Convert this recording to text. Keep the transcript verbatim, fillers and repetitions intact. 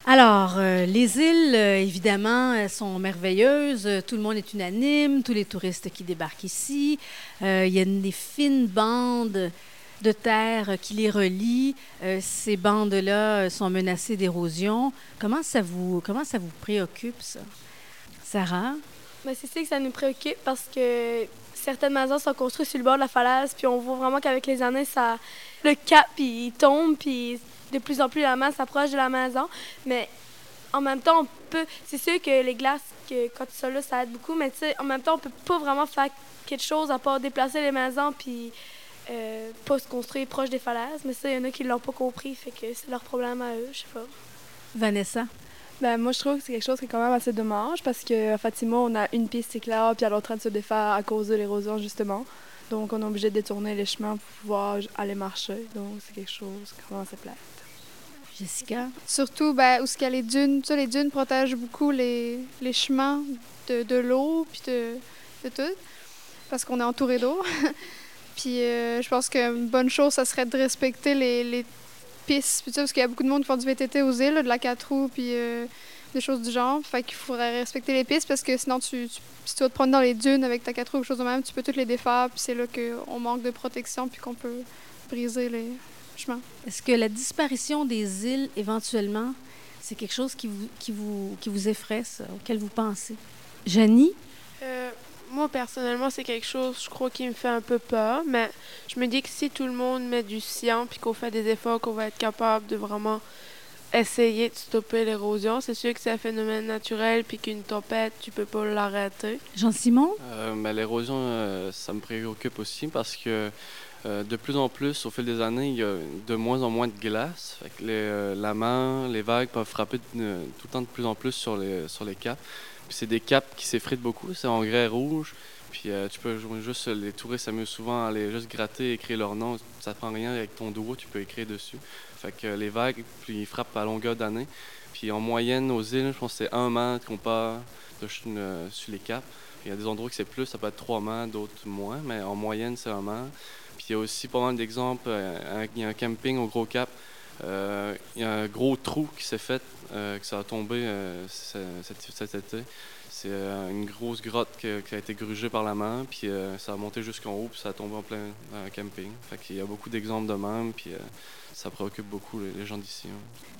Alors, euh, les îles, euh, évidemment, elles sont merveilleuses. Euh, Tout le monde est unanime, tous les touristes qui débarquent ici. Euh, il y a une- des fines bandes de terre qui les relient. Euh, ces bandes-là euh, sont menacées d'érosion. Comment ça vous, comment ça vous préoccupe, ça? Sarah? Ben, c'est sûr que ça nous préoccupe parce que certaines maisons sont construites sur le bord de la falaise, puis on voit vraiment qu'avec les années, ça, le cap, il il tombe, puis de plus en plus la main s'approche de la maison. Mais en même temps, on peut. C'est sûr que les glaces, que, quand ils sont là, ça aide beaucoup, mais tu sais, en même temps, on peut pas vraiment faire quelque chose à part déplacer les maisons, puis euh, pas se construire proche des falaises. Mais ça, il y en a qui l'ont pas compris, fait que c'est leur problème à eux, je sais pas. Vanessa? Ben, moi, je trouve que c'est quelque chose qui est quand même assez dommage parce qu'à Fatima, on a une piste cyclable puis elle est en train de se défaire à cause de l'érosion, justement. Donc, on est obligé de détourner les chemins pour pouvoir aller marcher. Donc, c'est quelque chose qui commence à plate. Jessica? Surtout, ben, où ce qu'il y a les dunes. Tu sais, les dunes protègent beaucoup les, les chemins de, de l'eau puis de, de tout, parce qu'on est entouré d'eau. Puis euh, je pense qu'une bonne chose, ça serait de respecter les, les pistes, puis ça, parce qu'il y a beaucoup de monde qui font du V T T aux îles, là, de la quatre roues, puis euh, des choses du genre. Fait qu'il faudrait respecter les pistes, parce que sinon, tu, tu- si tu vas te prendre dans les dunes avec ta quatre roues ou quelque chose de même, tu peux toutes les défaire, puis c'est là qu'on manque de protection, puis qu'on peut briser les chemins. Est-ce que la disparition des îles, éventuellement, c'est quelque chose qui vous, qui vous, qui vous effraie, ça, auquel vous pensez? Janie? Euh, Moi, personnellement, c'est quelque chose, je crois, qui me fait un peu peur, mais je me dis que si tout le monde met du sien, puis qu'on fait des efforts, qu'on va être capable de vraiment essayer de stopper l'érosion, c'est sûr que c'est un phénomène naturel, puis qu'une tempête, tu peux pas l'arrêter. Jean-Simon? Euh, ben, l'érosion, euh, ça me préoccupe aussi parce que euh, de plus en plus, au fil des années, il y a de moins en moins de glace. Fait que les, euh, la mer, les vagues peuvent frapper de- tout le temps de plus en plus sur les, sur les caps. Puis c'est des caps qui s'effritent beaucoup, c'est en grès rouge. Puis euh, tu peux jouer juste, les touristes s'amusent souvent à aller juste gratter, écrire leur nom. Ça te prend rien avec ton doigt, tu peux écrire dessus. Fait que euh, les vagues, puis ils frappent à longueur d'année. Puis en moyenne, aux îles, je pense que c'est un mètre qu'on part de, ch- euh, sur les caps. Il y a des endroits que c'est plus, ça peut être trois mètres, d'autres moins, mais en moyenne, c'est un mètre. Puis il y a aussi pas mal d'exemples. euh, un- Il y a un camping au Gros Cap. euh, il y a un gros trou qui s'est fait, euh, que ça a tombé euh, ce- cet, cet été. C'est euh, une grosse grotte que- qui a été grugée par la mer, puis euh, ça a monté jusqu'en haut, puis ça a tombé en plein dans un camping. Fait qu'il y a beaucoup d'exemples de même, puis euh, ça préoccupe beaucoup les, les gens d'ici. Hein.